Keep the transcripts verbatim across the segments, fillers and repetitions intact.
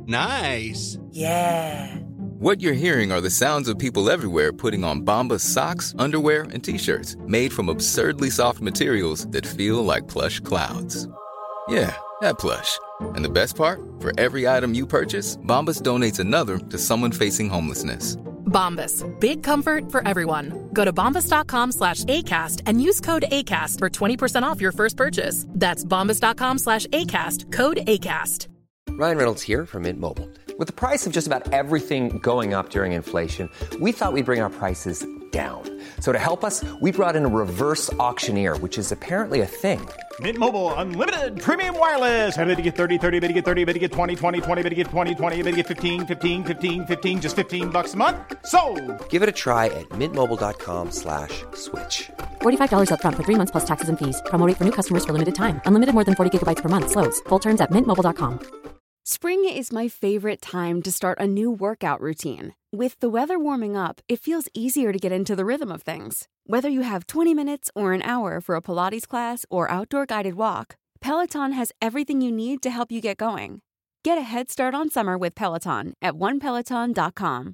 Nice. Yeah. What you're hearing are the sounds of people everywhere putting on Bombas socks, underwear, and T-shirts made from absurdly soft materials that feel like plush clouds. Yeah, that plush. And the best part? For every item you purchase, Bombas donates another to someone facing homelessness. Bombas. Big comfort for everyone. Go to bombas.com slash ACAST and use code ACAST for twenty percent off your first purchase. That's bombas.com slash ACAST. Code ACAST. Ryan Reynolds here from Mint Mobile. With the price of just about everything going up during inflation, we thought we'd bring our prices down. So to help us, we brought in a reverse auctioneer, which is apparently a thing. Mint Mobile Unlimited Premium Wireless. How to get thirty, thirty, how to get thirty, how to get twenty, twenty, twenty, how to get twenty, twenty, how to get fifteen, fifteen, fifteen, fifteen, just fifteen bucks a month? Sold! Give it a try at mintmobile.com slash switch. forty-five dollars up front for three months plus taxes and fees. Promo rate for new customers for limited time. Unlimited more than forty gigabytes per month. Slows full terms at mint mobile dot com. Spring is my favorite time to start a new workout routine. With the weather warming up, it feels easier to get into the rhythm of things. Whether you have twenty minutes or an hour for a Pilates class or outdoor guided walk, Peloton has everything you need to help you get going. Get a head start on summer with Peloton at one peloton dot com.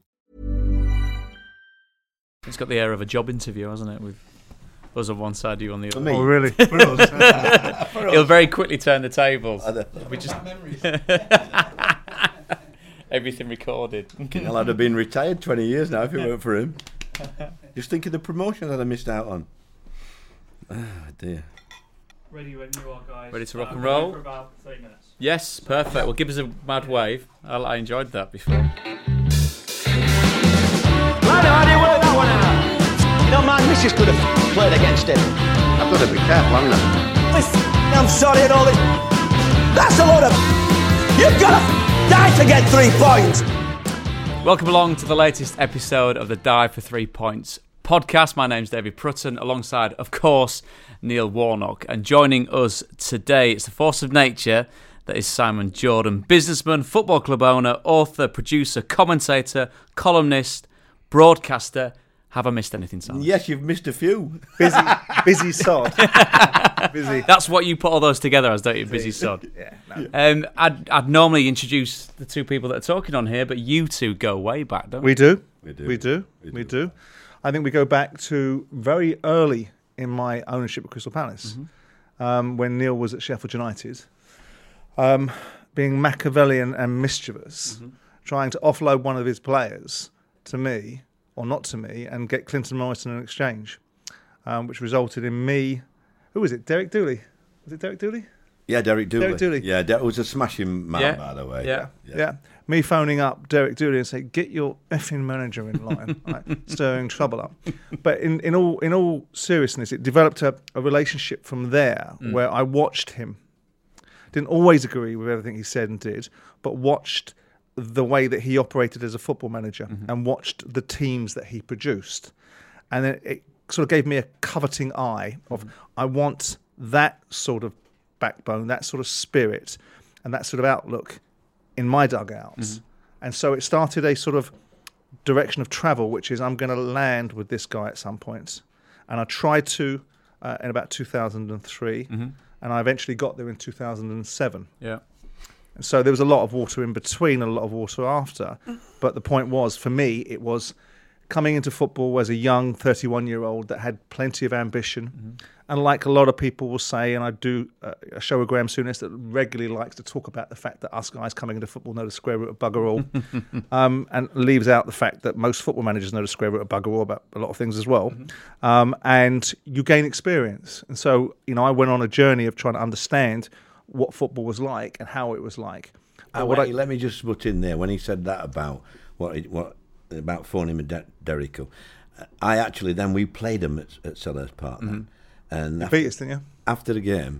It's got the air of a job interview, hasn't it? With us on one side, you on the other. Oh, really? For us. For us. He'll very quickly turn the tables. We just everything recorded. I'll have been retired twenty years now if it weren't for him. Just think of the promotion that I missed out on. Oh dear. Ready when you are, guys. Ready to rock uh, and roll? For about three minutes. Yes, perfect. Well, give us a mad wave. I, I enjoyed that before. Well, how do you work that one out? You know, my missus could have played against him. I've got to be careful, haven't I? Listen, I'm sorry and all this. That's a load of. You've got to die to get three points. Welcome along to the latest episode of the Dive for Three Points podcast. My name's David Prutton, alongside, of course, Neil Warnock. And joining us today, it's the force of nature that is Simon Jordan, businessman, football club owner, author, producer, commentator, columnist, broadcaster. Have I missed anything, Simon? Yes, you've missed a few. Busy, busy sod. Busy. That's what you put all those together as, don't you? Busy sod. Yeah. No. Um, I'd, I'd normally introduce the two people that are talking on here, but you two go way back, don't we? Do. We do. We do. We do. We do. I think we go back to very early in my ownership of Crystal Palace, mm-hmm. um, when Neil was at Sheffield United, um, being Machiavellian and mischievous, mm-hmm. trying to offload one of his players to me, or not to me, and get Clinton Morrison in exchange, um, which resulted in me. Who was it? Derek Dooley. Was it Derek Dooley? Yeah, Derek Dooley. Derek Dooley. Yeah, that was a smashing man, yeah. by the way. Yeah. Yeah. yeah. Me phoning up Derek Dooley and saying, "Get your effing manager in line," right? Stirring trouble up. But in, in all in all seriousness, it developed a, a relationship from there mm. where I watched him. Didn't always agree with everything he said and did, but watched the way that he operated as a football manager mm-hmm. and watched the teams that he produced. And it, it sort of gave me a coveting eye of, mm-hmm. I want that sort of backbone, that sort of spirit, and that sort of outlook in my dugouts. Mm-hmm. And so it started a sort of direction of travel, which is I'm going to land with this guy at some point. And I tried to uh, in about two thousand three, mm-hmm. and I eventually got there in two thousand seven. Yeah. And so there was a lot of water in between and a lot of water after. But the point was, for me, it was coming into football as a young thirty-one-year-old that had plenty of ambition. Mm-hmm. And like a lot of people will say, and I do uh, a show with Graham Souness that regularly likes to talk about the fact that us guys coming into football know the square root of bugger all, um, and leaves out the fact that most football managers know the square root of bugger all about a lot of things as well. Mm-hmm. Um, and you gain experience. And so, you know, I went on a journey of trying to understand what football was like and how it was like. Uh, what wait, I, let me just put in there, when he said that about what what about phoning him Derrico, I actually, then we played him at, at Selhurst Park. Mm-hmm. And after, beat us, didn't you? After the game,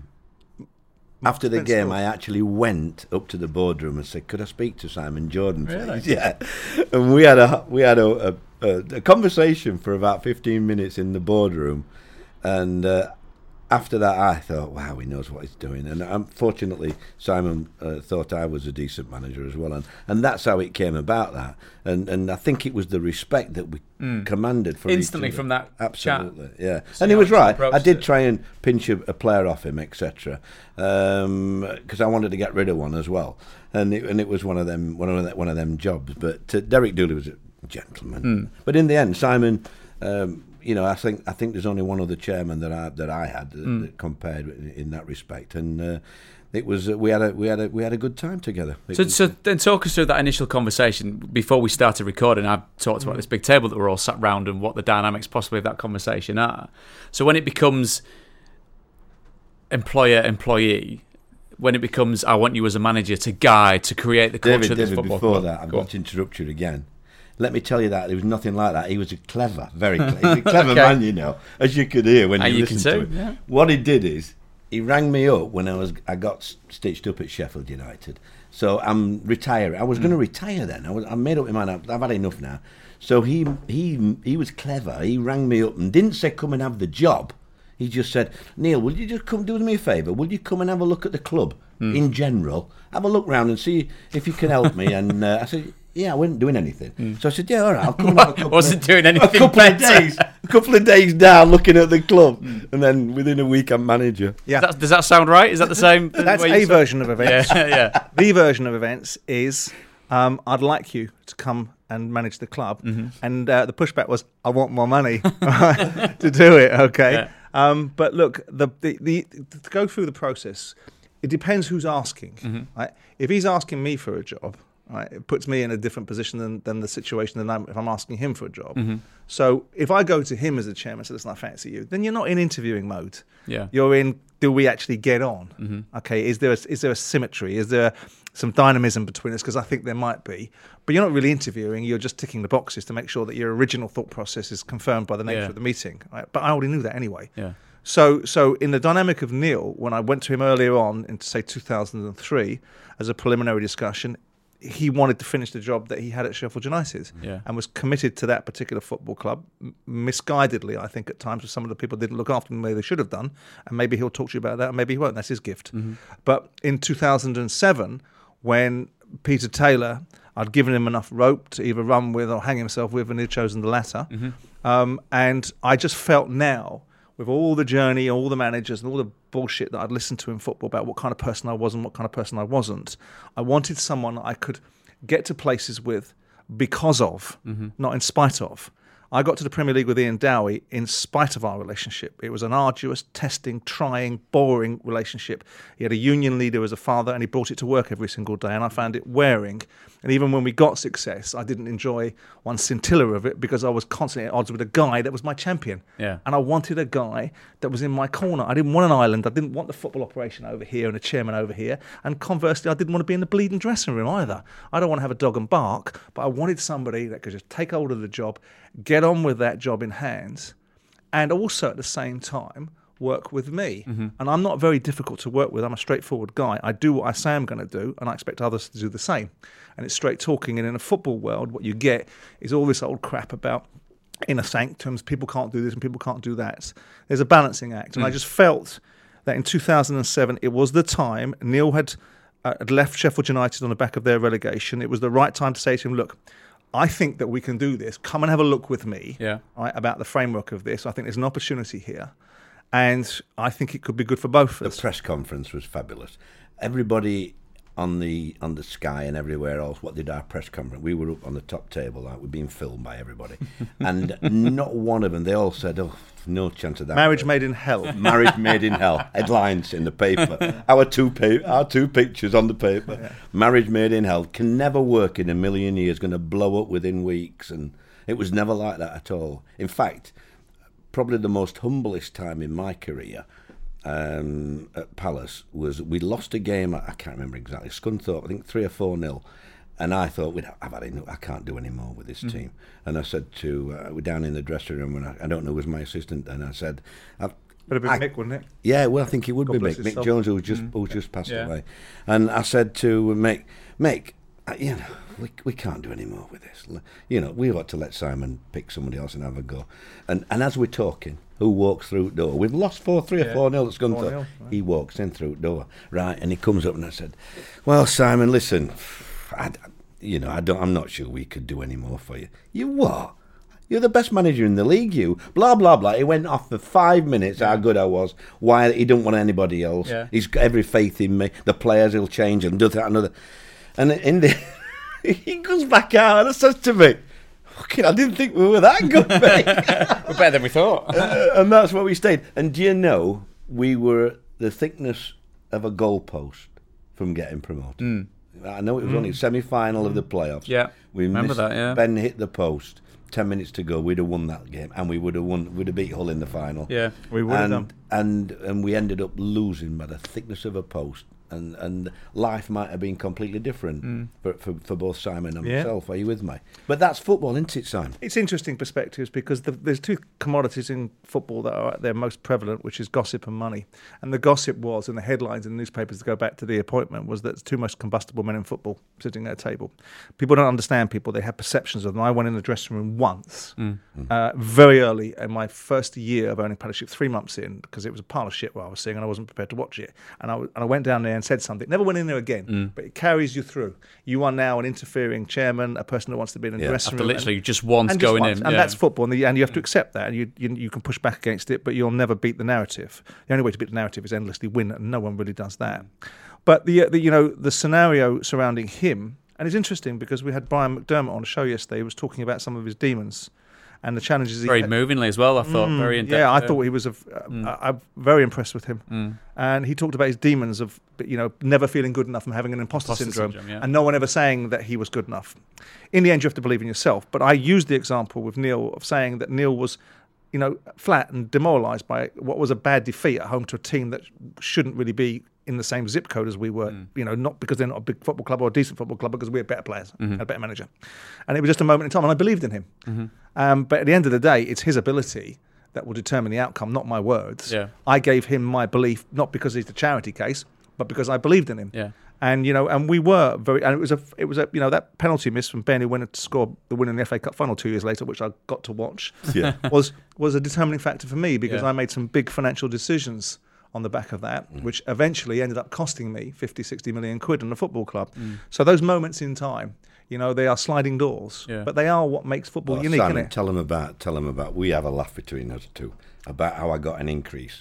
after the game, I actually went up to the boardroom and said, "Could I speak to Simon Jordan, please?" Really? Yeah, and we had a we had a, a, a conversation for about fifteen minutes in the boardroom, and uh, after that, I thought, wow, he knows what he's doing. And unfortunately, Simon uh, thought I was a decent manager as well. And, and that's how it came about, that. And and I think it was the respect that we mm. commanded for instantly each other. from that Absolutely, chat. yeah. So and he was right. I did it. try and pinch a, a player off him, et cetera, because um, I wanted to get rid of one as well. And it, and it was one of them one of the, one of them jobs. But uh, Derek Dooley was a gentleman. Mm. But in the end, Simon... Um, You know, I think I think there's only one other chairman that I that I had that, mm. that compared in, in that respect, and uh, it was uh, we had a we had a we had a good time together. It so, was, so then talk us through that initial conversation before we started recording. I talked about mm. this big table that we're all sat round and what the dynamics possibly of that conversation are. So when it becomes employer employee, when it becomes I want you as a manager to guide to create the culture David, of this David, football before club. that, I'm Go going on. to interrupt you again. Let me tell you that there was nothing like that. He was a clever, very clever, he was a clever Okay. man, you know, as you could hear when And you you listened can to too, him. yeah. What he did is he rang me up when I was I got stitched up at Sheffield United. So I'm retiring. I was mm. going to retire then. I was I made up my mind. I've had enough now. So he he he was clever. He rang me up and didn't say come and have the job. He just said, Neil, will you just come do me a favour? Will you come and have a look at the club mm. in general? Have a look round and see if you can help me. And uh, I said, yeah, I wasn't doing anything. Mm. So I said, yeah, all right, I'll come and have a couple Wasn't of, doing anything a couple of better. days. A couple of days down looking at the club. Mm. And then within a week, I'm manager. Yeah. Does that, does that sound right? Is that the same? That's way a you version of events. Yeah, yeah. The version of events is um, I'd like you to come and manage the club. Mm-hmm. And uh, the pushback was, I want more money to do it, okay? Yeah. Um, but look, the, the, the to go through the process, it depends who's asking. Mm-hmm. Right? If he's asking me for a job, right, it puts me in a different position than, than the situation than I'm, if I'm asking him for a job. Mm-hmm. So if I go to him as a chairman and say, listen, I fancy you, then you're not in interviewing mode. Yeah. You're in, do we actually get on? Mm-hmm. Okay, is there a, is there a symmetry? Is there some dynamism between us? Because I think there might be. But you're not really interviewing, you're just ticking the boxes to make sure that your original thought process is confirmed by the nature Yeah. of the meeting. Right? But I already knew that anyway. Yeah. So so in the dynamic of Neil, when I went to him earlier on in, say, two thousand three, as a preliminary discussion, he wanted to finish the job that he had at Sheffield United Yeah. and was committed to that particular football club, m- misguidedly, I think, at times, with some of the people didn't look after him the way they should have done, and maybe he'll talk to you about that, and maybe he won't. That's his gift. Mm-hmm. But in two thousand seven, when Peter Taylor, I'd given him enough rope to either run with or hang himself with, and he'd chosen the latter. Mm-hmm. Um, and I just felt now, with all the journey, all the managers, and all the bullshit that I'd listened to in football about what kind of person I was and what kind of person I wasn't, I wanted someone I could get to places with because of, mm-hmm. not in spite of. I got to the Premier League with Ian Dowie in spite of our relationship. It was an arduous, testing, trying, boring relationship. He had a union leader as a father, and he brought it to work every single day, and I found it wearing. And even when we got success, I didn't enjoy one scintilla of it because I was constantly at odds with a guy that was my champion. Yeah. And I wanted a guy that was in my corner. I didn't want an island. I didn't want the football operation over here and a chairman over here. And conversely, I didn't want to be in the bleeding dressing room either. I don't want to have a dog and bark, but I wanted somebody that could just take hold of the job, get on with that job in hand, and also at the same time work with me. Mm-hmm. And I'm not very difficult to work with. I'm a straightforward guy. I do what I say I'm going to do, and I expect others to do the same. And it's straight talking. And in a football world, what you get is all this old crap about inner sanctums, people can't do this and people can't do that. There's a balancing act. And mm. I just felt that in two thousand seven, it was the time. Neil had, uh, had left Sheffield United on the back of their relegation. It was the right time to say to him, look, I think that we can do this. Come and have a look with me yeah. right, about the framework of this. I think there's an opportunity here. And I think it could be good for both of us. The press conference was fabulous. Everybody on the on the Sky and everywhere else, what did our press conference? We were up on the top table, like we're being filmed by everybody. And not one of them, they all said, oh, no chance of that. Marriage made in hell. Marriage made in hell. Headlines in the paper. Our two pa- our two pictures on the paper. Yeah. Marriage made in hell. Can never work in a million years. Going to blow up within weeks. And it was never like that at all. In fact, probably the most humblest time in my career um, at Palace was we lost a game, I can't remember exactly, Scunthorpe, I think three or four nil. And I thought, we'd, I've had enough, I can't do any more with this mm. team. And I said to, uh, we're down in the dressing room, and I, I don't know who was my assistant, and I said, I've, Would have been I, Mick, wouldn't it? Yeah, well, I think it would God be Mick. Mick soul. Jones, who was just, mm. who was just passed yeah. away. And I said to Mick, Mick, uh, you know, we we can't do any more with this. You know, we ought to let Simon pick somebody else and have a go. And and as we're talking, who walks through the door. We've lost four three Yeah. or four nil at Scunthorpe. four nil, right. He walks in through the door, right, and he comes up and I said, "Well, Simon, listen, I, you know, I don't, I'm not sure we could do any more for you." You what? You're the best manager in the league, you. Blah, blah, blah. He went off for five minutes how good I was, why he didn't want anybody else. Yeah. He's got every faith in me. The players will change and do that and another. And in the, he goes back out and says to me, "Fucking, I didn't think we were that good, mate." We're better than we thought. uh, and that's what we stayed. And do you know, we were the thickness of a goalpost from getting promoted. Mm. I know it was only semi-final of the playoffs. Yeah, we remember missed, that, yeah. Ben hit the post. Ten minutes to go, we'd have won that game, and we would have won. We'd have beat Hull in the final. Yeah, we would have and, done. And and we ended up losing by the thickness of a post. And and life might have been completely different Mm. for, for for both Simon and Yeah. myself. Are you with me? But that's football, isn't it, Simon? It's interesting perspectives because the, there's two commodities in football that are they're most prevalent, which is gossip and money. And the gossip was, in the headlines in the newspapers to go back to the appointment, was that the two most combustible men in football sitting at a table. People don't understand people; they have perceptions of them. I went in the dressing room once, Mm. uh, very early in my first year of owning Partnership, three months in, because it was a pile of shit what I was seeing, and I wasn't prepared to watch it. And I w- and I went down there and said something. Never went in there again, Mm. but it carries you through. You are now an interfering chairman, a person that wants to be in a Yeah. dressing After room. literally and, just once and just going once. in. And yeah. that's football, and, the, and you have to accept that, and you, you you can push back against it, but you'll never beat the narrative. The only way to beat the narrative is endlessly win, and no one really does that. But the, the you know the scenario surrounding him, and it's interesting because we had Brian McDermott on the show yesterday. He was talking about some of his demons and the challenges. Very he had. movingly as well, I thought. Mm, very in yeah, I thought he was. A, uh, Mm. I, I'm very impressed with him, Mm. and he talked about his demons of you know never feeling good enough and having an imposter, Imposter syndrome, syndrome, yeah. and no one ever saying that he was good enough. In the end, you have to believe in yourself. But I used the example with Neil of saying that Neil was, you know, flat and demoralised by what was a bad defeat at home to a team that shouldn't really be in the same zip code as we were, Mm. you know, not because they're not a big football club or a decent football club, because we're better players, Mhm. and a better manager. And it was just a moment in time, and I believed in him. Mhm. Um, but at the end of the day, it's his ability that will determine the outcome, not my words. Yeah. I gave him my belief, not because he's the charity case, but because I believed in him. Yeah. And you know, and we were very, and it was a, it was a, you know, that penalty miss from Ben, who went to score the win in the F A Cup final two years later, which I got to watch, Yeah. was was a determining factor for me because Yeah. I made some big financial decisions on the back of that, Mm. which eventually ended up costing me fifty, sixty million quid on the football club. Mm. So those moments in time, you know, they are sliding doors, Yeah. but they are what makes football Well, unique, Simon, isn't it? tell them about. Tell them about. We have a laugh between us two about how I got an increase.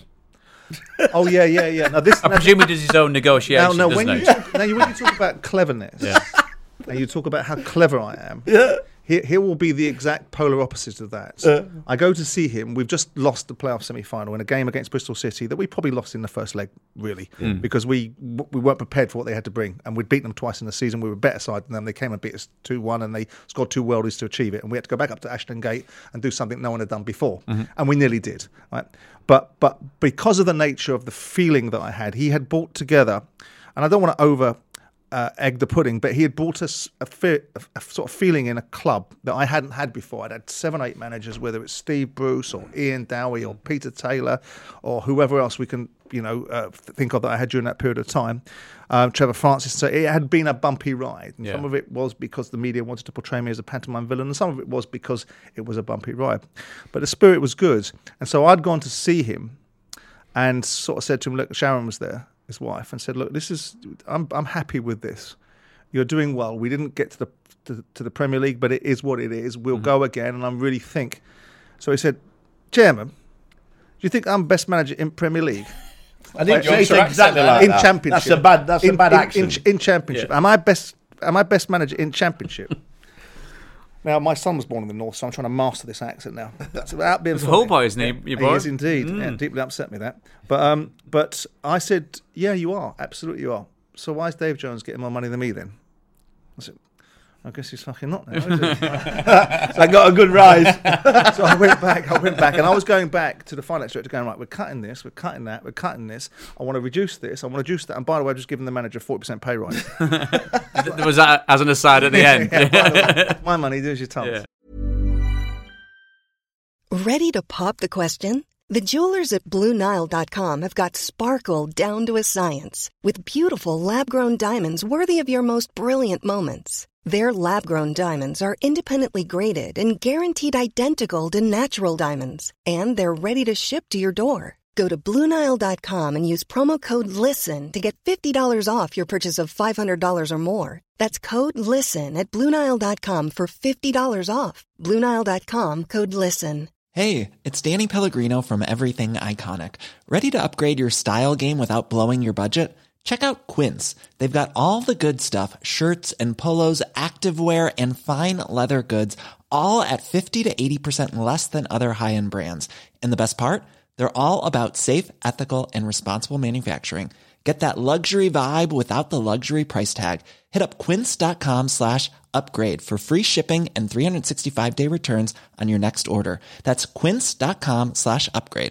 Oh yeah, yeah, yeah. Now this, I presume he does his own now, negotiation, now doesn't when he? you talk, now you- when you talk about cleverness, Yeah. and you talk about how clever I am, Yeah. He, he will be the exact polar opposite of that. Uh. I go to see him. We've just lost the playoff semi-final in a game against Bristol City that we probably lost in the first leg, really, Mm. because we we weren't prepared for what they had to bring. And we'd beaten them twice in the season. We were a better side than them. They came and beat us two one, and they scored two worldies to achieve it. And we had to go back up to Ashton Gate and do something no one had done before. Mhm. And we nearly did. Right? But but because of the nature of the feeling that I had, he had brought together, and I don't want to over... Uh, egg the pudding, but he had brought us a, fe- a, a sort of feeling in a club that I hadn't had before. I'd had seven, eight managers, whether it's Steve Bruce or Ian Dowie or Peter Taylor or whoever else we can, you know, uh, think of that I had during that period of time. Um, Trevor Francis. So it had been a bumpy ride. And Yeah. Some of it was because the media wanted to portray me as a pantomime villain, and some of it was because it was a bumpy ride. But the spirit was good, and so I'd gone to see him, and sort of said to him, "Look, Sharon was there." His wife, and said, "Look, this is. I'm I'm happy with this. You're doing well. We didn't get to the to, to the Premier League, but it is what it is. We'll Mm-hmm. go again." And I really think. So he said, "Chairman, do you think I'm best manager in Premier League?" I didn't Your say accent exactly there. like in that. Championship. That's a bad. That's in, a bad in, accent. In, in Championship, Yeah. am I best? Am I best manager in Championship? Now, my son was born in the north, so I'm trying to master this accent now. That's without being He's a funny. Hull boy, isn't he, your boy? He is indeed. Mm. Yeah, deeply upset me that. But um, but I said, yeah, you are. Absolutely you are. So why is Dave Jones getting more money than me then? I said, I guess he's fucking not now, is he? So I got a good rise. So I went back, I went back, and I was going back to the finance director going, right, we're cutting this, we're cutting that, we're cutting this. I want to reduce this, I want to reduce that. And by the way, I've just given the manager a forty percent pay rise. Was that as an aside at the end? Yeah, by the way, my money, there's your tums. Yeah. Ready to pop the question? The jewelers at Blue Nile dot com have got sparkle down to a science with beautiful lab-grown diamonds worthy of your most brilliant moments. Their lab-grown diamonds are independently graded and guaranteed identical to natural diamonds, and they're ready to ship to your door. Go to Blue Nile dot com and use promo code LISTEN to get fifty dollars off your purchase of five hundred dollars or more. That's code LISTEN at Blue Nile dot com for fifty dollars off. Blue Nile dot com, code LISTEN. Hey, it's Danny Pellegrino from Everything Iconic. Ready to upgrade your style game without blowing your budget? Check out Quince. They've got all the good stuff, shirts and polos, activewear, and fine leather goods, all at fifty to eighty percent less than other high-end brands. And the best part? They're all about safe, ethical, and responsible manufacturing. Get that luxury vibe without the luxury price tag. Hit up quince.com slash upgrade for free shipping and three sixty-five day returns on your next order. That's quince.com slash upgrade.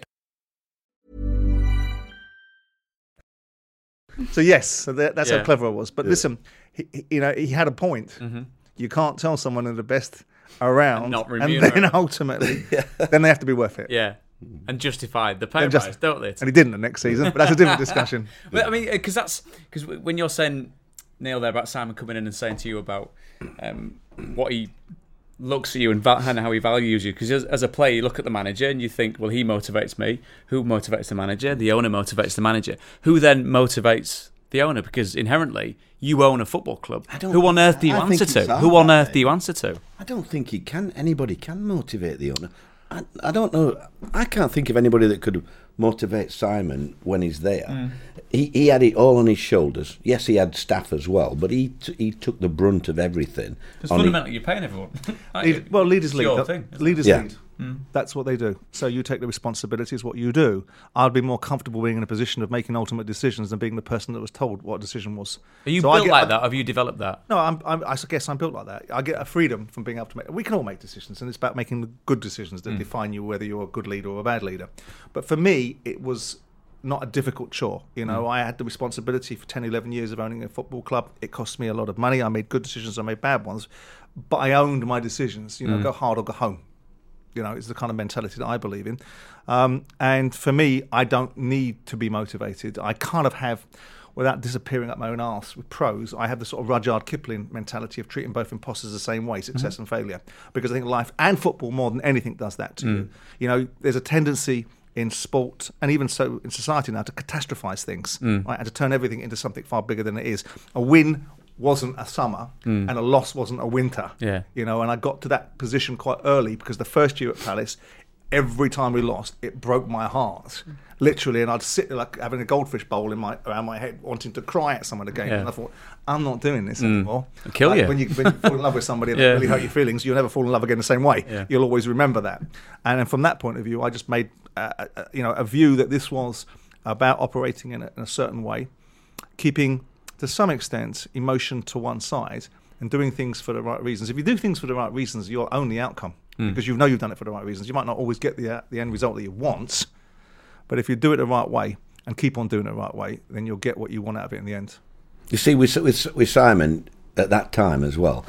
So yes, so that, that's Yeah. how clever I was. But Yeah. listen, he, he- you know, he had a point. Mm-hmm. You can't tell someone they're the best around, And not and remunerate. then ultimately, then they have to be worth it. Yeah. And justified the pay And just- rise, don't they? And he didn't the next season, but that's a different discussion. But I mean, because that's because when you're saying, Neil, there about Simon coming in and saying to you about um, what he looks at you and, val- and how he values you, because as, as a player, you look at the manager and you think, well, he motivates me. Who motivates the manager? The owner motivates the manager. Who then motivates the owner? Because inherently, you own a football club. I don't- Who on earth do you I think answer it's to? hard, Who on I earth think. do you answer to? I don't think he can. Anybody can motivate the owner. I, I don't know. I can't think of anybody that could motivate Simon when he's there. Mm. He he had it all on his shoulders. Yes, he had staff as well, but he t- he took the brunt of everything. Because on fundamentally, you're paying everyone. aren't you? Lead, well, leaders It's lead. your That- thing, isn't it? leaders Yeah. lead. That's what they do. So you take the responsibility. Is what you do. I'd be more comfortable being in a position of making ultimate decisions than being the person that was told what a decision was. Are you So I built get- like I- that? Have you developed that? No, I'm, I'm, I guess I'm built like that. I get a freedom from being able to make. We can all make decisions, and it's about making the good decisions that define you, whether you're a good leader or a bad leader. But for me, it was not a difficult chore. You know, I had the responsibility for ten, eleven years of owning a football club. It cost me a lot of money. I made good decisions. I made bad ones, but I owned my decisions. You know, go hard or go home. You know, it's the kind of mentality that I believe in. Um, and for me, I don't need to be motivated. I kind of have, without disappearing up my own arse with pros, I have the sort of Rudyard Kipling mentality of treating both imposters the same way, success and failure. Because I think life and football, more than anything, does that to you. You know, there's a tendency in sport and even so in society now to catastrophize things, right, and to turn everything into something far bigger than it is. A win wasn't a summer and a loss wasn't a winter. Yeah. You know, and I got to that position quite early because the first year at Palace, every time we lost, it broke my heart, literally. And I'd sit there like having a goldfish bowl in my around my head, wanting to cry at someone again. Yeah. And I thought, I'm not doing this anymore. It'll kill Like, you. When you when you fall in love with somebody and Yeah. they really hurt your feelings, you'll never fall in love again the same way. Yeah. You'll always remember that. And then from that point of view, I just made uh, uh, you know a view that this was about operating in a, in a certain way, keeping to some extent emotion to one side and doing things for the right reasons. If you do things for the right reasons, you'll own the outcome because you know you've done it for the right reasons. You might not always get the uh, the end result that you want, but if you do it the right way and keep on doing it the right way, then you'll get what you want out of it in the end. You see, with with, with Simon at that time as well,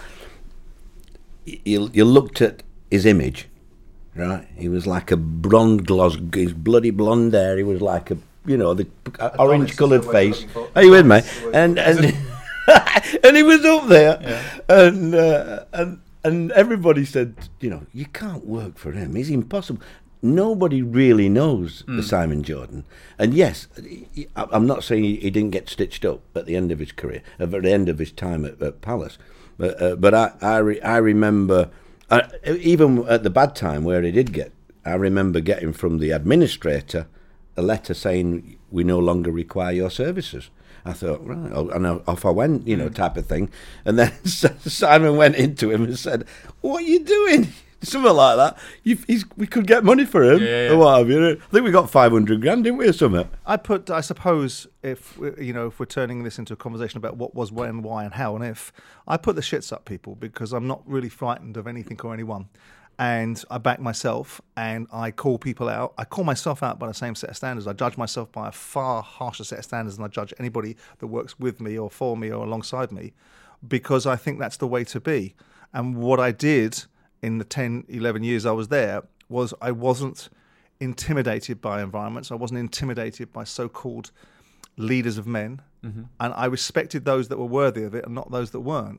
you you looked at his image, right? He was like a blonde gloss, his bloody blonde hair. He was like a you know the orange-coloured face. Are you with me? And and and he was up there, yeah. and uh, and and everybody said, you know, you can't work for him. He's impossible. Nobody really knows mm. the Simon Jordan. And yes, I'm not saying he didn't get stitched up at the end of his career, at the end of his time at, at Palace. But uh, but I I, re, I remember, uh, even at the bad time where he did get, I remember getting from the administrator a letter saying, we no longer require your services. I thought, right, and off I went, you know, type of thing. And then Simon went into him and said, what are you doing? Something like that. You've, he's, we could get money for him. Yeah, yeah. Or what have you. I think we got five hundred grand, didn't we, or something? I put, I suppose, if we- you know, if we're turning this into a conversation about what was, when, why, and how, and if, I put the shits up people because I'm not really frightened of anything or anyone, and I back myself, and I call people out. I call myself out by the same set of standards. I judge myself by a far harsher set of standards than I judge anybody that works with me or for me or alongside me, because I think that's the way to be. And what I did in the ten, eleven years I was there was I wasn't intimidated by environments. I wasn't intimidated by so-called leaders of men. Mm-hmm. And I respected those that were worthy of it and not those that weren't.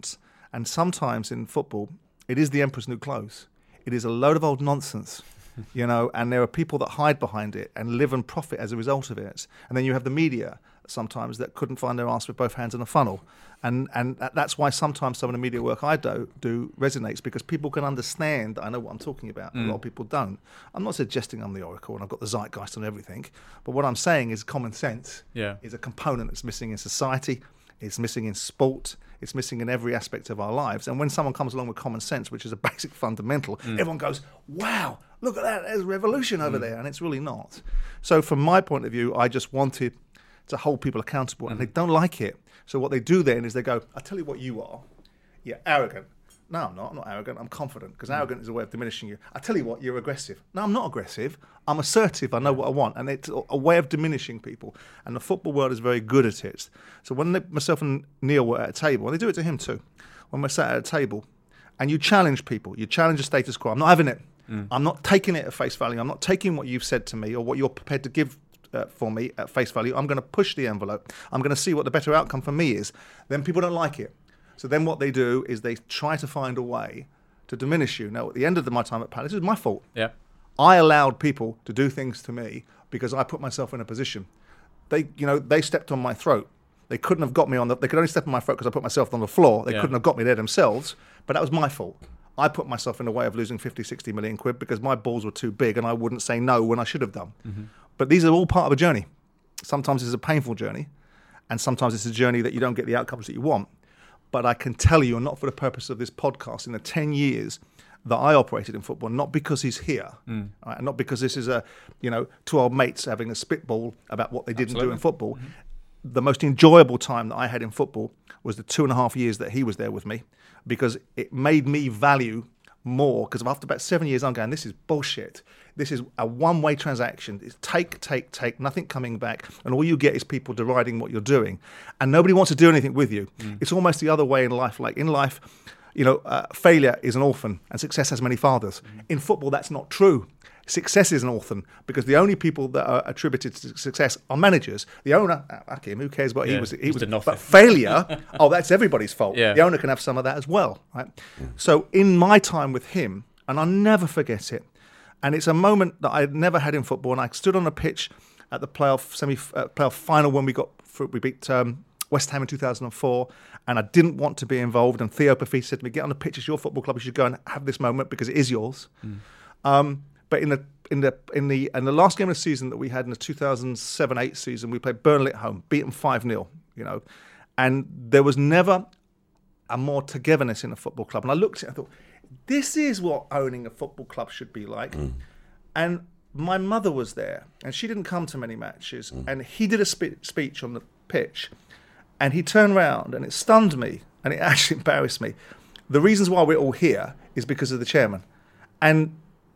And sometimes in football, it is the emperor's new clothes. It is a load of old nonsense, you know, and there are people that hide behind it and live and profit as a result of it. And then you have the media sometimes that couldn't find their answer with both hands in a funnel. And and that's why sometimes some of the media work I do, do resonates, because people can understand that I know what I'm talking about. Mm. A lot of people don't. I'm not suggesting I'm the oracle and I've got the zeitgeist and everything, but what I'm saying is common sense yeah. is a component that's missing in society. It's missing in sport. It's missing in every aspect of our lives. And when someone comes along with common sense, which is a basic fundamental, mm. everyone goes, wow, look at that, there's a revolution over mm. there. And it's really not. So from my point of view, I just wanted to hold people accountable, mm. and they don't like it. So what they do then is they go, I tell you what you are. You're arrogant. No, I'm not. I'm not arrogant. I'm confident, because mm. arrogant is a way of diminishing you. I tell you what, you're aggressive. No, I'm not aggressive. I'm assertive. I know what I want. And it's a way of diminishing people. And the football world is very good at it. So when they, myself and Neil were at a table, and they do it to him too, when we're sat at a table, and you challenge people, you challenge the status quo. I'm not having it. Mm. I'm not taking it at face value. I'm not taking what you've said to me or what you're prepared to give Uh, for me at face value. I'm going to push the envelope. I'm going to see what the better outcome for me is. Then people don't like it. So then what they do is they try to find a way to diminish you. Now, at the end of the, my time at Palace, it was my fault. Yeah. I allowed people to do things to me because I put myself in a position. They, you know, they stepped on my throat. They couldn't have got me on the, they could only step on my throat because I put myself on the floor. They yeah. couldn't have got me there themselves, but that was my fault. I put myself in the way of losing fifty, sixty million quid because my balls were too big and I wouldn't say no when I should have done. Mm-hmm. But these are all part of a journey. Sometimes it's a painful journey, and sometimes it's a journey that you don't get the outcomes that you want. But I can tell you, and not for the purpose of this podcast, in the ten years that I operated in football, not because he's here, mm. right, and not because this is a, you know, two old mates having a spitball about what they didn't Absolutely. do in football. Mm-hmm. The most enjoyable time that I had in football was the two and a half years that he was there with me, because it made me value more, because after about seven years I'm going, this is bullshit. This is a one-way transaction. It's take, take, take, nothing coming back, and all you get is people deriding what you're doing, and nobody wants to do anything with you. Mm. It's almost the other way in life. Like in life, you know, uh, failure is an orphan and success has many fathers. Mm. In football, that's not true. Success is an orphan, because the only people that are attributed to success are managers. The owner, okay, who cares what yeah, he was? He was nothing. But failure, oh, that's everybody's fault. Yeah. The owner can have some of that as well, right? Mm. So in my time with him, and I'll never forget it, and it's a moment that I'd never had in football, and I stood on a pitch at the playoff semi uh, playoff final when we got we beat um, West Ham in two thousand four, and I didn't want to be involved. And Theo Pafis said to me, "Get on the pitch. It's your football club. You should go and have this moment because it is yours." Mm. Um, But in the in the in the in the last game of the season that we had in the two thousand seven eight season, we played Burnley at home, beat them five nil, you know, and there was never a more togetherness in a football club. And I looked at it, I thought, this is what owning a football club should be like. Mm. And my mother was there, and she didn't come to many matches. Mm. And he did a spe- speech on the pitch, and he turned around, and it stunned me, and it actually embarrassed me. The reasons why we're all here is because of the chairman, and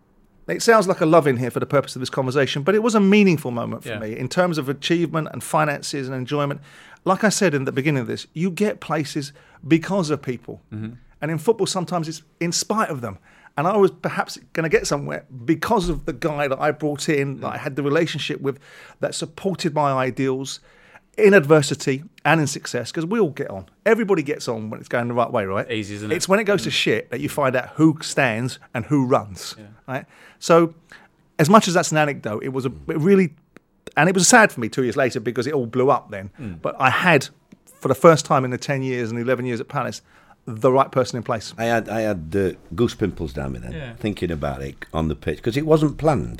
it sounds like a love in here for the purpose of this conversation, but it was a meaningful moment for yeah. me in terms of achievement and finances and enjoyment. Like I said in the beginning of this, you get places because of people. Mm-hmm. And in football, sometimes it's in spite of them. And I was perhaps going to get somewhere because of the guy that I brought in, mm-hmm. that I had the relationship with, that supported my ideals in adversity and in success, because we all get on. Everybody gets on when it's going the right way, right? Easy, isn't it? It's when it goes mm. to shit that you find out who stands and who runs, yeah. right? So as much as that's an anecdote, it was a it really, and it was sad for me two years later because it all blew up then. Mm. But I had, for the first time in the ten years and eleven years at Palace, the right person in place. I had I had uh, goose pimples down me then, yeah. thinking about it on the pitch, because it wasn't planned.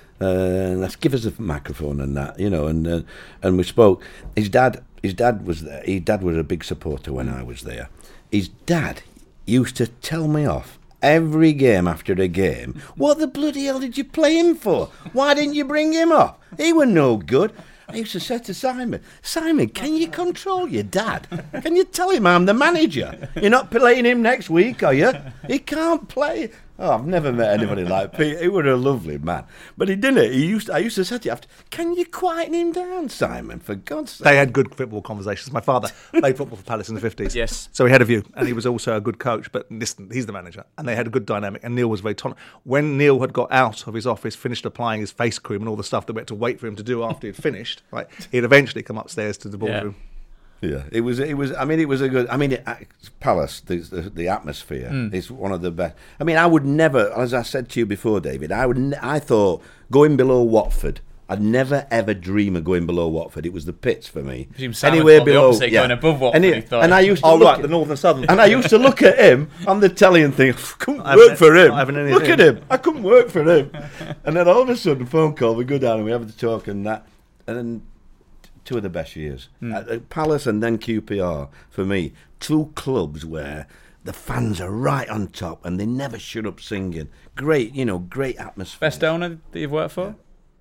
Uh, let's give us a microphone and that, you know, and uh, and we spoke. His dad, his dad was there. His dad was a big supporter when I was there. His dad used to tell me off every game after a game. What the bloody hell did you play him for? Why didn't you bring him off? He was no good. I used to say to Simon, Simon, can you control your dad? Can you tell him I'm the manager? You're not playing him next week, are you? He can't play. Oh, I've never met anybody like Pete. He was a lovely man. But he didn't. He used to, I used to say to you, can you quieten him down, Simon, for God's sake? They had good football conversations. My father played football for Palace in the fifties. Yes. So he had a view, and he was also a good coach, but listen, he's the manager. And they had a good dynamic, and Neil was very tolerant. When Neil had got out of his office, finished applying his face cream and all the stuff that we had to wait for him to do after he'd finished, right, he'd eventually come upstairs to the boardroom. Yeah. Yeah, it was. It was. I mean, it was a good. I mean, it, Palace, the, the the atmosphere Mm. is one of the best. I mean, I would never, as I said to you before, David. I would. Ne- I thought going below Watford. I'd never ever dream of going below Watford. It was the pits for me. Simon Anywhere thought the below, opposite, yeah. going above Watford, And, he it, thought. and I used to Oh, look right, at- the Northern Southern. And I used to look at him on the telly and think, I couldn't I work haven't- for him. I haven't Look anything. at him. I couldn't work for him. And then all of a sudden, phone call, we go down and we have the talk and that. And then two of the best years. Mm. At, at Palace and then Q P R, for me, two clubs where the fans are right on top and they never shut up singing. Great, you know, great atmosphere. Best owner that you've worked for?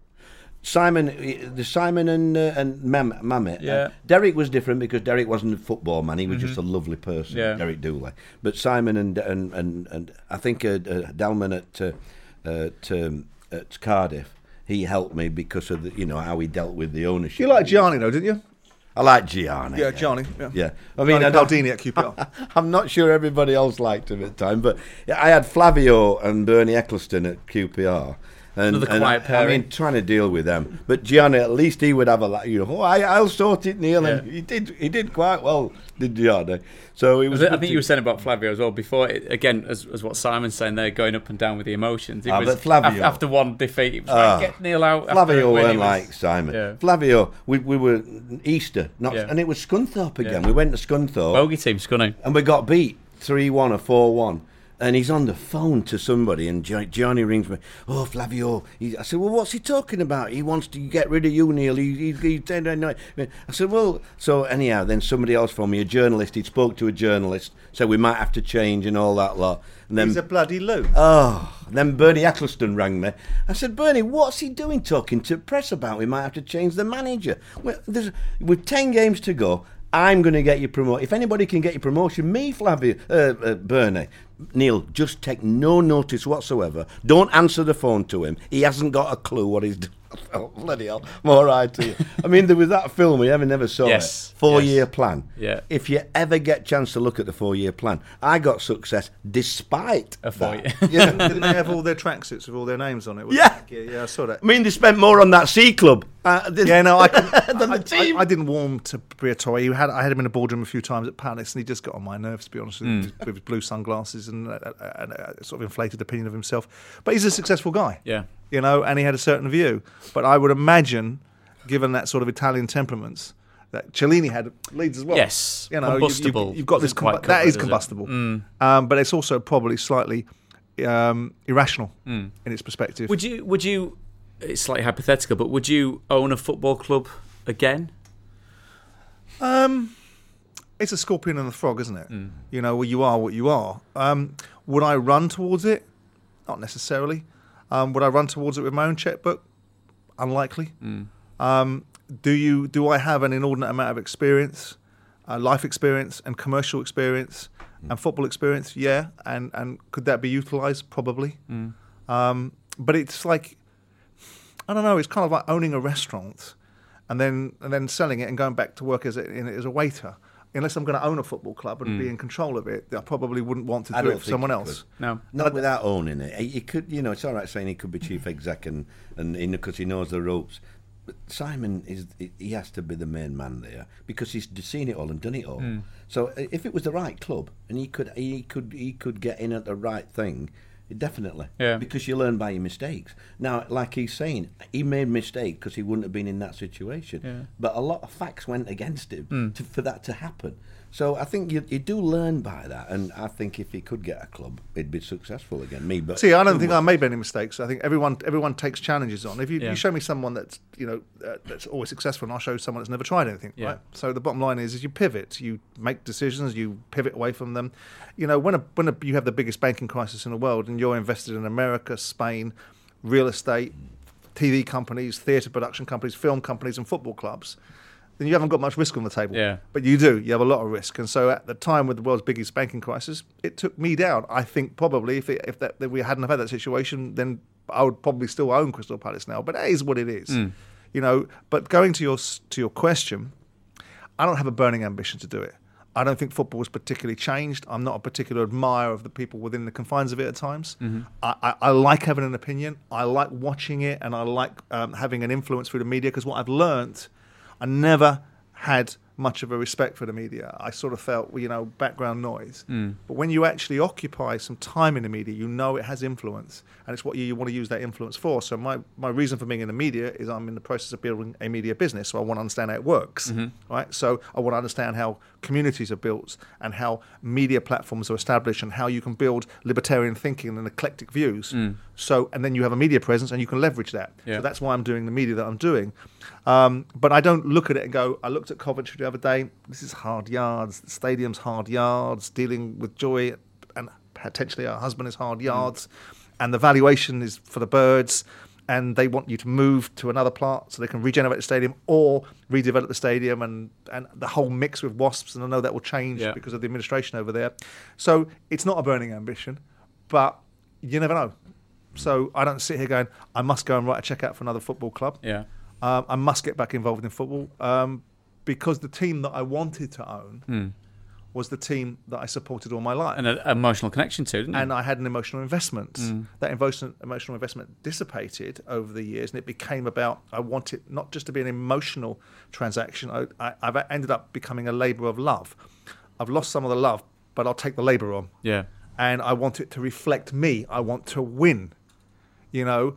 Simon, the Simon and uh, and Mam- Mamet. Yeah. Uh, Derek was different because Derek wasn't a football man. He was Mhm. just a lovely person. Yeah. Derek Dooley. But Simon and and and, and I think uh, uh, Delman at uh, at, um, at Cardiff, he helped me because of the, you know how he dealt with the ownership. You liked Gianni, though, didn't you? I like Gianni. Yeah, Gianni. Yeah. Yeah, I mean, Gianni I don't- Baldini at Q P R. I'm not sure everybody else liked him at the time, but I had Flavio and Bernie Eccleston at Q P R. And, Another and quiet I, I pairing. mean, trying to deal with them. But Gianni, at least he would have a, like, you know, oh, I, I'll sort it, Neil. And Yeah. he did he did quite well, did Gianni. So it was. I good think to- you were saying about Flavio as well before. It, again, as, as what Simon's saying, they're going up and down with the emotions. It Ah, was but Flavio- af- after one defeat, it was Ah. like, get Neil out. after Flavio a win, weren't it was- like Simon. Yeah. Flavio, we we were Easter, not Yeah. and it was Scunthorpe again. Yeah. We went to Scunthorpe. Bogey team, Scunny. And we got beat three one or four one. And he's on the phone to somebody, and Gi- Gianni rings me. Oh, Flavio. He, I said, well, what's he talking about? He wants to get rid of you, Neil. He, he, he, I said, well, so anyhow, then somebody else phoned me, a journalist. He spoke to a journalist, said we might have to change and all that lot. And then, He's a bloody Lou. oh, then Bernie Eccleston rang me. I said, Bernie, what's he doing talking to press about? We might have to change the manager. Well, there's, with ten games to go, I'm going to get you promoted. If anybody can get you promotion, me, Flavio, uh, uh, Bernie. Neil, just take no notice whatsoever. Don't answer the phone to him. He hasn't got a clue what he's doing. Oh, bloody hell. I'm all right to you. I mean, there was that film, we ever never saw Yes, it. Four-year yes. plan. Yeah. If you ever get a chance to look at the four-year plan, I got success despite A four-year. that. Yeah. Didn't they have all their tracksuits with all their names on it? Yeah. yeah, yeah, I saw that. I mean, they spent more on that C Club. Uh, than- Yeah, no, I, couldn't- than I, the team. I, I didn't warm to Briatore. He had, I had him in a boardroom a few times at Palace, and he just got on my nerves, to be honest, with, Mm. his, with his blue sunglasses and a, a, a, a sort of inflated opinion of himself. But he's a successful guy, Yeah. you know, and he had a certain view. But I would imagine, given that sort of Italian temperaments, that Cellini had Leeds as well. Yes. you know, you- Combustible. You've, you've got this Isn't quite combu- that covered, is is it? combustible, Mm. um, but it's also probably slightly um, irrational Mm. in its perspective. Would you? Would you? It's slightly hypothetical, but would you own a football club again? Um, it's a scorpion and a frog, isn't it? Mm. You know, well, you are what you are. Um, would I run towards it? Not necessarily. Um, would I run towards it with my own checkbook? Unlikely. Mm. Um, do you? Do I have an inordinate amount of experience, uh, life experience, and commercial experience, and football experience? Yeah. And and could that be utilised? Probably. Mm. Um, but it's like, I don't know. It's kind of like owning a restaurant, and then and then selling it and going back to work as a, in, as a waiter. Unless I'm going to own a football club and Mm. be in control of it, I probably wouldn't want to I do don't it for think someone he else. could. No. Not without owning it. He could, you know, it's all right saying he could be chief exec and and because he knows the ropes. But Simon is he has to be the main man there because he's seen it all and done it all. Mm. So if it was the right club and he could he could he could get in at the right thing, definitely. Yeah. Because you learn by your mistakes. Now, like he's saying, he made mistakes because he wouldn't have been in that situation. Yeah. But a lot of facts went against him Mm. to, for that to happen. So I think you, you do learn by that, and I think if he could get a club, he'd be successful again. Me, but See, I don't think I made many mistakes. I think everyone everyone takes challenges on. If you, Yeah. you show me someone that's you know uh, that's always successful, and I'll show you someone that's never tried anything. Yeah. Right. So the bottom line is, is you pivot, you make decisions, you pivot away from them. You know, when a, when a, you have the biggest banking crisis in the world, and you're invested in America, Spain, real estate, T V companies, theatre production companies, film companies, and football clubs, then you haven't got much risk on the table. Yeah. But you do. You have a lot of risk. And so at the time with the world's biggest banking crisis, it took me down. I think probably if it, if, that, if we hadn't have had that situation, then I would probably still own Crystal Palace now. But that is what it is. Mm. You know, but going to your to your question, I don't have a burning ambition to do it. I don't think football has particularly changed. I'm not a particular admirer of the people within the confines of it at times. Mm-hmm. I, I, I like having an opinion. I like watching it, and I like um, having an influence through the media, because what I've learnt, I never had much of a respect for the media. I sort of felt, you know, background noise. Mm. But when you actually occupy some time in the media, you know it has influence, and it's what you, you want to use that influence for. So my, my reason for being in the media is I'm in the process of building a media business, so I want to understand how it works, Mm-hmm. right? So I want to understand how communities are built and how media platforms are established and how you can build libertarian thinking and eclectic views. Mm. So, and then you have a media presence and you can leverage that. Yeah. So that's why I'm doing the media that I'm doing. Um, but I don't look at it and go, I looked at Coventry the other day, this is hard yards, the stadium's hard yards, dealing with Joy and potentially her husband is hard yards, mm. and the valuation is for the birds, and they want you to move to another part so they can regenerate the stadium or redevelop the stadium, and, and the whole mix with Wasps, and I know that will change yeah. because of the administration over there. So it's not a burning ambition, but you never know. So I don't sit here going, I must go and write a check out for another football club. Yeah. Um, I must get back involved in football um, because the team that I wanted to own mm. was the team that I supported all my life. And an emotional connection to, didn't you? And I had an emotional investment. Mm. That emotional emotional investment dissipated over the years, and it became about, I want it not just to be an emotional transaction. I, I, I've ended up becoming a labour of love. I've lost some of the love, but I'll take the labour on. Yeah. And I want it to reflect me. I want to win. You know,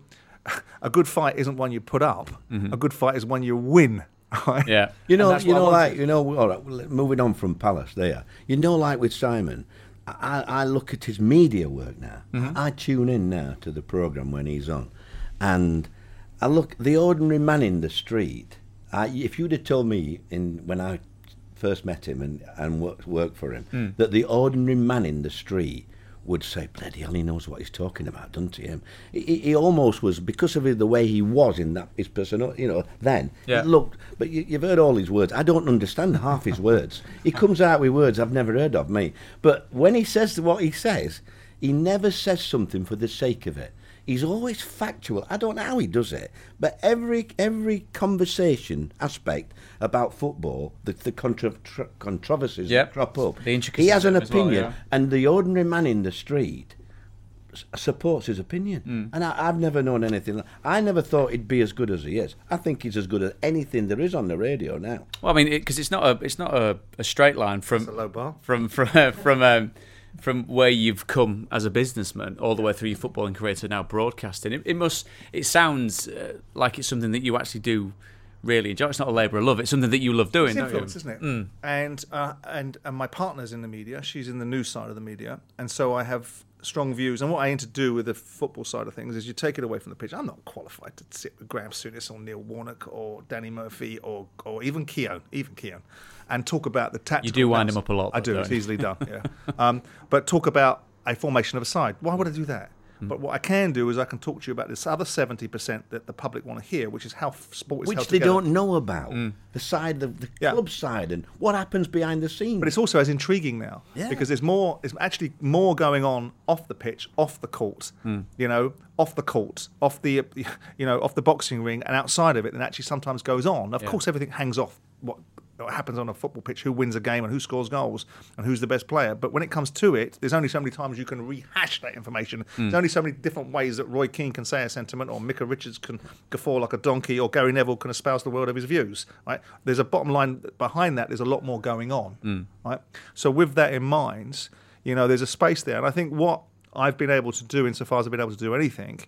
a good fight isn't one you put up. Mm-hmm. A good fight is one you win. Right? Yeah. You know, And that's you what I know, wanted. like you know. All right, moving on from Palace, there. You know, like with Simon, I, I look at his media work now. Mm-hmm. I tune in now to the programme when he's on, and I look the ordinary man in the street. I, if you'd have told me in when I first met him and and worked worked for him Mm. that the ordinary man in the street would say, bloody hell, he knows what he's talking about, doesn't he? Him, he, he almost was, because of the way he was in that his personality, you know, then, Yeah. it looked, but you, you've heard all his words. I don't understand half his words. He comes out with words I've never heard of, me. But when he says what he says, he never says something for the sake of it. He's always factual. I don't know how he does it, but every every conversation aspect about football, the, the contra- tr- controversies Yep. that crop up, The intricacies he has an of it as well, opinion, yeah. and the ordinary man in the street s- supports his opinion. Mm. And I, I've never known anything like I never thought he'd be as good as he is. I think he's as good as anything there is on the radio now. Well, I mean, because it, it's not a it's not a, a straight line from It's a low bar. from from from um, from where you've come as a businessman all the way through your footballing career to now broadcasting. It, it must it sounds uh, like it's something that you actually do really enjoy. It's not a labour of love. It's something that you love doing. It's don't influence, you? isn't it? Mm. And, uh, and and my partner's in the media. She's in the news side of the media, and so I have strong views. And what I aim to do with the football side of things is you take it away from the pitch. I'm not qualified to sit with Graham Souness or Neil Warnock or Danny Murphy or or even Keown, even Keown, and talk about the tactical. You do wind analysis. him up a lot, I though, do. It's don't you? easily done. Yeah. um, but talk about a formation of a side. Why would I do that? Hmm. But what I can do is I can talk to you about this other seventy percent that the public want to hear, which is how f- sport is Which held they together. don't know about. Hmm. The side, the, the Yeah. club side, and what happens behind the scenes. But it's also as intriguing now Yeah. because there's more. There's actually more going on off the pitch, off the court. Hmm. You know, off the court, off the you know, off the boxing ring, and outside of it, than actually sometimes goes on. Of Yeah. course, everything hangs off what, what happens on a football pitch, who wins a game and who scores goals and who's the best player. But when it comes to it, there's only so many times you can rehash that information. There's only so many different ways that Roy Keane can say a sentiment, or Micah Richards can guffaw like a donkey, or Gary Neville can espouse the world of his views. Right? There's a bottom line behind that. There's a lot more going on. Right? So with that in mind, you know, there's a space there, and I think what I've been able to do, insofar as I've been able to do anything,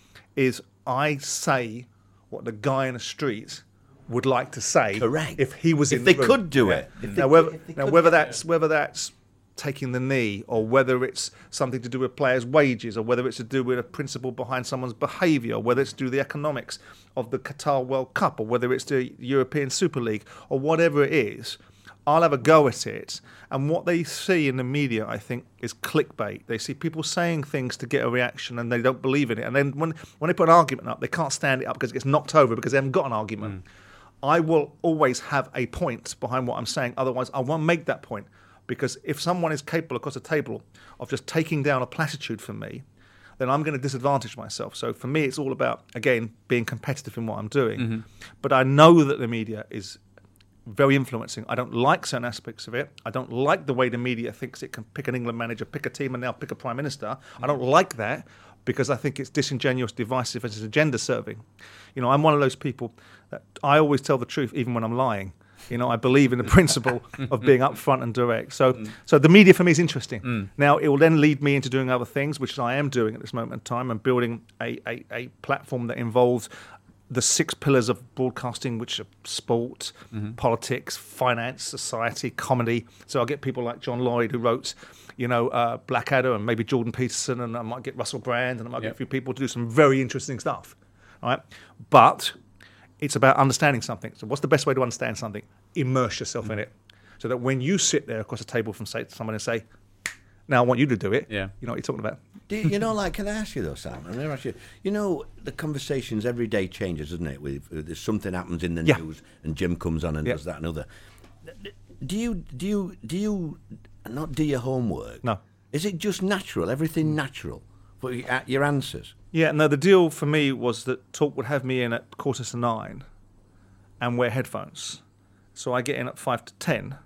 is I say what the guy in the street would like to say. Correct. If he was If in they the room. could do Yeah. it. If they Now, could- whether, if they now could whether get it. that's whether that's taking the knee, or whether it's something to do with players' wages, or whether it's to do with a principle behind someone's behaviour, or whether it's to do with the economics of the Qatar World Cup, or whether it's the European Super League, or whatever it is, I'll have a go at it. And what they see in the media, I think, is clickbait. They see people saying things to get a reaction, and they don't believe in it. And then when, when they put an argument up, they can't stand it up because it gets knocked over because they haven't got an argument. I will always have a point behind what I'm saying. Otherwise, I won't make that point. Because if someone is capable across the table of just taking down a platitude from me, then I'm going to disadvantage myself. So for me, it's all about, again, being competitive in what I'm doing. Mm-hmm. But I know that the media is very influencing. I don't like certain aspects of it. I don't like the way the media thinks it can pick an England manager, pick a team, and now pick a prime minister. I don't like that because I think it's disingenuous, divisive, and it's agenda serving. You know, I'm one of those people that I always tell the truth even when I'm lying. You know, I believe in the principle of being upfront and direct. So, mm. so the media for me is interesting. Mm. Now, it will then lead me into doing other things, which I am doing at this moment in time. I'm building a, a, a platform that involves the six pillars of broadcasting, which are sport, mm-hmm. politics, finance, society, comedy. So I'll get people like John Lloyd, who wrote, you know, uh, Blackadder, and maybe Jordan Peterson, and I might get Russell Brand, and I might yep. get a few people to do some very interesting stuff. All right, but it's about understanding something. So what's the best way to understand something? Immerse yourself mm-hmm. in it, so that when you sit there across a table from say someone and say, "Now I want you to do it," yeah. you know what you're talking about. Do you, you know, like, can I ask you though, Sam? I'm ask you. You know, the conversations every day changes, doesn't it? With, with something happens in the yeah. news, and Jim comes on and yeah. does that and other. Do you do you do you not do your homework? No. Is it just natural? Everything natural for your answers? Yeah. No. The deal for me was that Talk would have me in at quarter to nine, and wear headphones. So I get in at five to ten,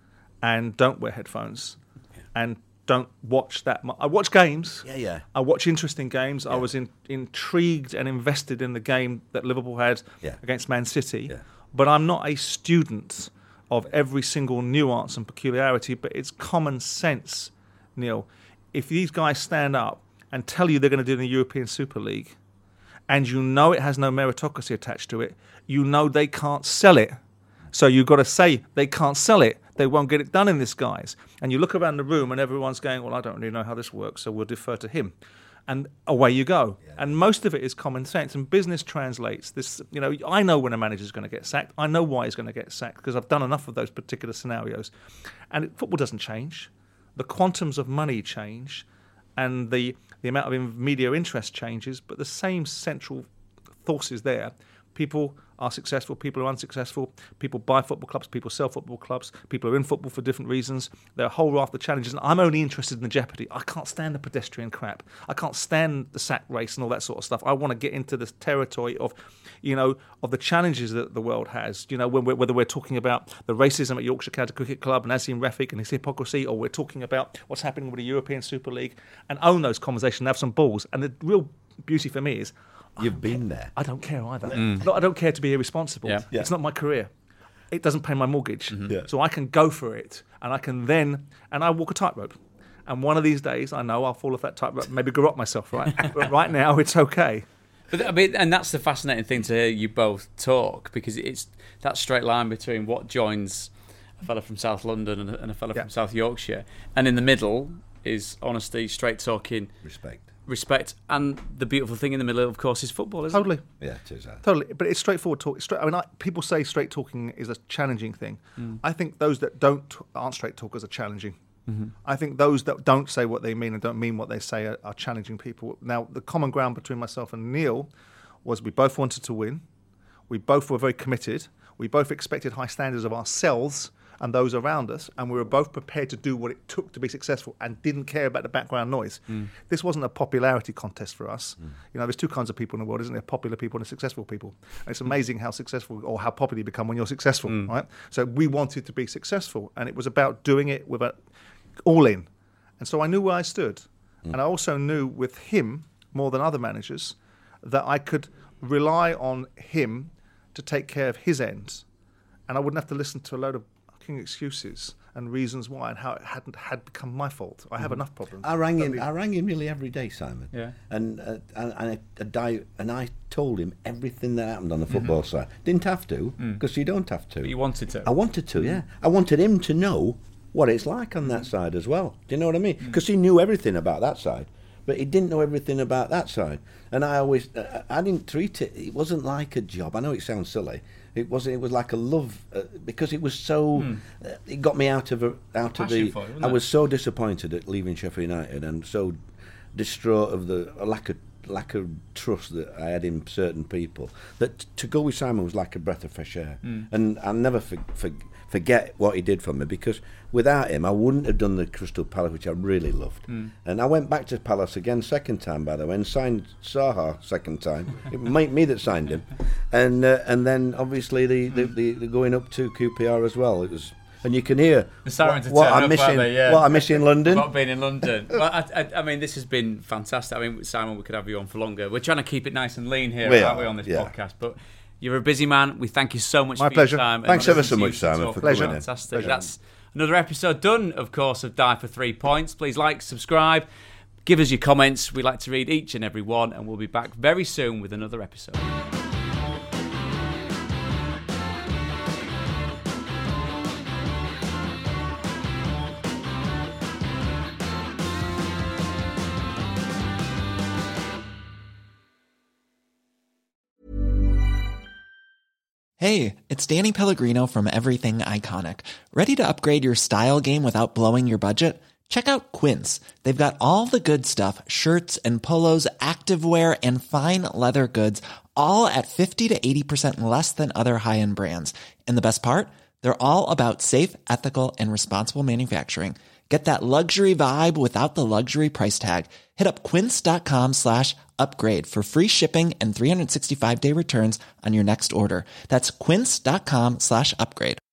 and don't wear headphones, yeah. and don't watch that much. I watch games. Yeah, yeah. I watch interesting games. Yeah. I was in, intrigued and invested in the game that Liverpool had yeah. against Man City. Yeah. But I'm not a student of every single nuance and peculiarity, but it's common sense, Neil. If these guys stand up and tell you they're going to do it in the European Super League, and you know it has no meritocracy attached to it, you know they can't sell it. So you've got to say they can't sell it. They won't get it done in this guise. And you look around the room and everyone's going, well, I don't really know how this works, so we'll defer to him. And away you go. Yeah. And most of it is common sense. And business translates this. You know, I know when a manager's going to get sacked. I know why he's going to get sacked because I've done enough of those particular scenarios. And it, football doesn't change. The quantums of money change, and the the amount of in- media interest changes, but the same central force is there. People are successful, people are unsuccessful, people buy football clubs, people sell football clubs, people are in football for different reasons. There are a whole raft of challenges, and I'm only interested in the jeopardy. I can't stand the pedestrian crap. I can't stand the sack race and all that sort of stuff. I want to get into the territory of, you know, of the challenges that the world has. You know, when we're, whether we're talking about the racism at Yorkshire County Cricket Club and Nazim Rafiq and his hypocrisy, or we're talking about what's happening with the European Super League, and own those conversations and have some balls. And the real beauty for me is, You've been there. I don't care either. Mm. I don't care to be irresponsible. Yeah. Yeah. It's not my career. It doesn't pay my mortgage. Mm-hmm. Yeah. So I can go for it, and I can then, and I walk a tightrope. And one of these days, I know I'll fall off that tightrope, maybe garrot myself, right? But right now, it's okay. But I mean, and that's the fascinating thing to hear you both talk, because it's that straight line between what joins a fella from South London and a, and a fella yeah. from South Yorkshire, and in the middle is honesty, straight talking, respect. Respect, and the beautiful thing in the middle, of course, is football, isn't totally. it? Yeah, it is. Totally. But it's straightforward talk. Straight, I mean, I, people say straight talking is a challenging thing. Mm. I think those that don't aren't straight talkers are challenging. Mm-hmm. I think those that don't say what they mean and don't mean what they say are, are challenging people. Now, the common ground between myself and Neil was we both wanted to win. We both were very committed. We both expected high standards of ourselves and those around us, and we were both prepared to do what it took to be successful and didn't care about the background noise. Mm. This wasn't a popularity contest for us. Mm. You know, there's two kinds of people in the world, isn't there? Popular people and successful people. And it's amazing how successful or how popular you become when you're successful, mm. right? So we wanted to be successful, and it was about doing it with a, all in. And so I knew where I stood. Mm. And I also knew with him, more than other managers, that I could rely on him to take care of his ends. And I wouldn't have to listen to a load of excuses and reasons why and how it hadn't had become my fault. I have mm-hmm. enough problems. I rang him. I rang him nearly every day, Simon. Yeah. And uh, and and I, I, and I told him everything that happened on the football mm-hmm. side. Didn't have to, because mm. you don't have to. But you wanted to. I wanted to. Yeah. I wanted him to know what it's like on that side as well. Do you know what I mean? Because mm. he knew everything about that side, but he didn't know everything about that side. And I always, uh, I didn't treat it. It wasn't like a job. I know it sounds silly. It was it was like a love uh, because it was so. Mm. Uh, it got me out of a, out of the. For you, I was so disappointed at leaving Sheffield United and so distraught of the lack of lack of trust that I had in certain people that to go with Simon was like a breath of fresh air. Mm. And I'll never for, for, forget what he did for me, because without him I wouldn't have done the Crystal Palace, which I really loved. Mm. And I went back to Palace again second time, by the way, and signed Zaha second time. It might me that signed him, and uh, and then obviously the, the, the, the going up to Q P R as well. It was. And you can hear the sirens what, what are I miss in they, yeah. what I miss in London. Not being in London. Well, I, I, I mean, this has been fantastic. I mean, Simon, we could have you on for longer. We're trying to keep it nice and lean here, we aren't are, we, on this yeah. podcast? But You're a busy man. We thank you so much My for pleasure. your time. Thanks and ever so listening much, to you Simon, talk. for coming in. Fantastic. Pleasure. That's another episode done, of course, of Die for Three Points. Please like, subscribe, give us your comments. We like to read each and every one, and we'll be back very soon with another episode. Hey, it's Danny Pellegrino from Everything Iconic. Ready to upgrade your style game without blowing your budget? Check out Quince. They've got all the good stuff, shirts and polos, activewear, and fine leather goods, all at fifty to eighty percent less than other high-end brands. And the best part? They're all about safe, ethical, and responsible manufacturing. Get that luxury vibe without the luxury price tag. Hit up quince.com slash upgrade for free shipping and three sixty-five day returns on your next order. That's quince.com slash upgrade.